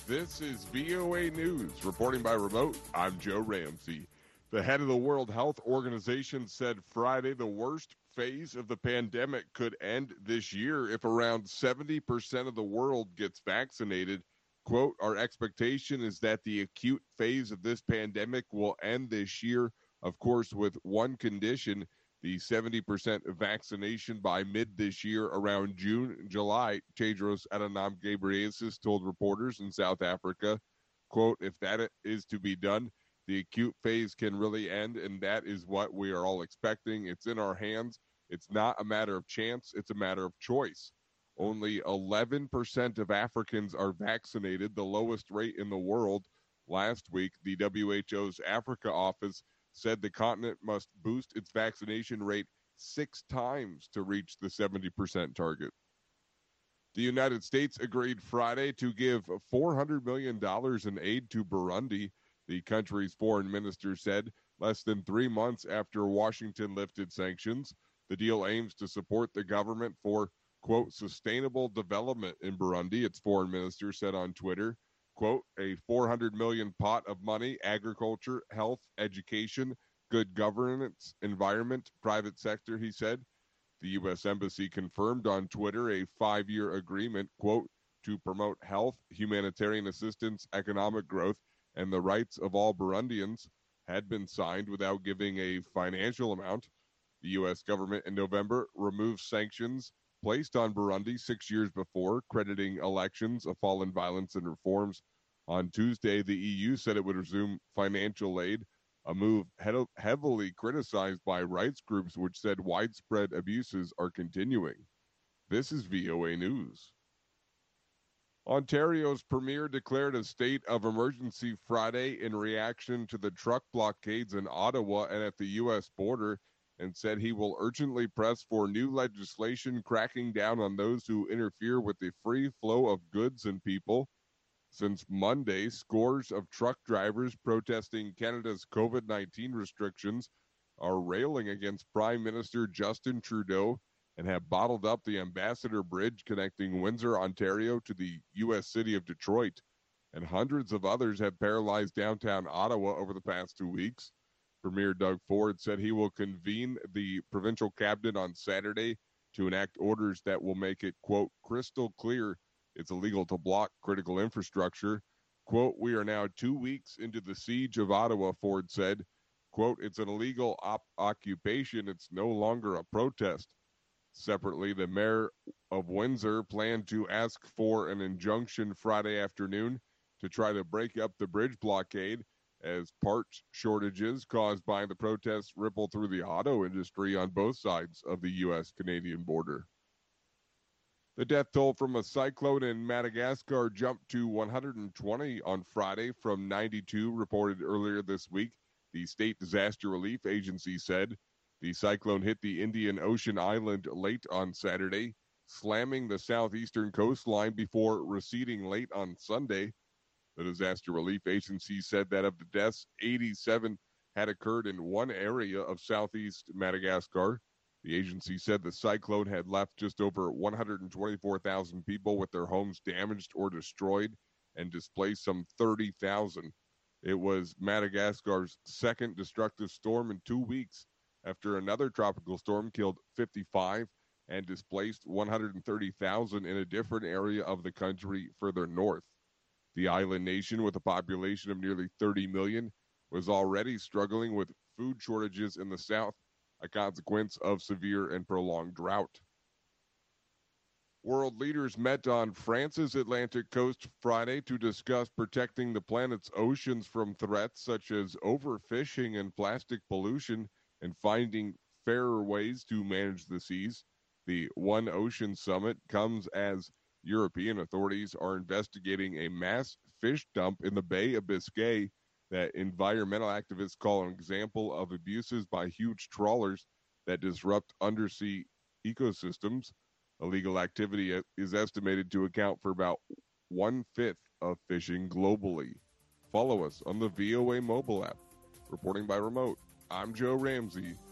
This is VOA News. Reporting by remote, I'm Joe Ramsey. The head of the World Health Organization said Friday the worst phase of the pandemic could end this year if around 70% of the world gets vaccinated. Quote, our expectation is that the acute phase of this pandemic will end this year, of course, with one condition, the 70% vaccination by mid this year around June and July, Tedros Adhanom Ghebreyesus told reporters in South Africa. Quote, if that is to be done, the acute phase can really end, and that is what we are all expecting. It's in our hands. It's not a matter of chance. It's a matter of choice. Only 11% of Africans are vaccinated, the lowest rate in the world. Last week, the WHO's Africa office said the continent must boost its vaccination rate 6 times to reach the 70% target. The United States agreed Friday to give $400 million in aid to Burundi, the country's foreign minister said, less than 3 months after Washington lifted sanctions. The deal aims to support the government for, quote, sustainable development in Burundi, its foreign minister said on Twitter. Quote, a $400 million pot of money, agriculture, health, education, good governance, environment, private sector, he said. The U.S. Embassy confirmed on Twitter a 5-year agreement, quote, to promote health, humanitarian assistance, economic growth, and the rights of all Burundians had been signed without giving a financial amount. The U.S. government in November removed sanctions placed on Burundi 6 years before, crediting elections, a fall in violence, and reforms. On Tuesday, the EU said it would resume financial aid, a move heavily criticized by rights groups, which said widespread abuses are continuing. This is VOA News. Ontario's premier declared a state of emergency Friday in reaction to the truck blockades in Ottawa and at the U.S. border, and said he will urgently press for new legislation cracking down on those who interfere with the free flow of goods and people. Since Monday, scores of truck drivers protesting Canada's COVID-19 restrictions are railing against Prime Minister Justin Trudeau and have bottled up the Ambassador Bridge connecting Windsor, Ontario to the U.S. city of Detroit. And hundreds of others have paralyzed downtown Ottawa over the past 2 weeks. Premier Doug Ford said he will convene the provincial cabinet on Saturday to enact orders that will make it, quote, crystal clear it's illegal to block critical infrastructure. Quote, we are now 2 weeks into the siege of Ottawa, Ford said. Quote, it's an illegal occupation. It's no longer a protest. Separately, the mayor of Windsor planned to ask for an injunction Friday afternoon to try to break up the bridge blockade as parts shortages caused by the protests ripple through the auto industry on both sides of the U.S.-Canadian border. The death toll from a cyclone in Madagascar jumped to 120 on Friday from 92 reported earlier this week, the State Disaster Relief Agency said. The cyclone hit the Indian Ocean island late on Saturday, slamming the southeastern coastline before receding late on Sunday. The Disaster Relief Agency said that of the deaths, 87 had occurred in one area of southeast Madagascar. The agency said the cyclone had left just over 124,000 people with their homes damaged or destroyed and displaced some 30,000. It was Madagascar's second destructive storm in 2 weeks after another tropical storm killed 55 and displaced 130,000 in a different area of the country further north. The island nation, with a population of nearly 30 million, was already struggling with food shortages in the south, a consequence of severe and prolonged drought. World leaders met on France's Atlantic coast Friday to discuss protecting the planet's oceans from threats such as overfishing and plastic pollution and finding fairer ways to manage the seas. The One Ocean Summit comes as European authorities are investigating a mass fish dump in the Bay of Biscay that environmental activists call an example of abuses by huge trawlers that disrupt undersea ecosystems. Illegal activity is estimated to account for about 1/5 of fishing globally. Follow us on the VOA mobile app. Reporting by remote, I'm Joe Ramsey.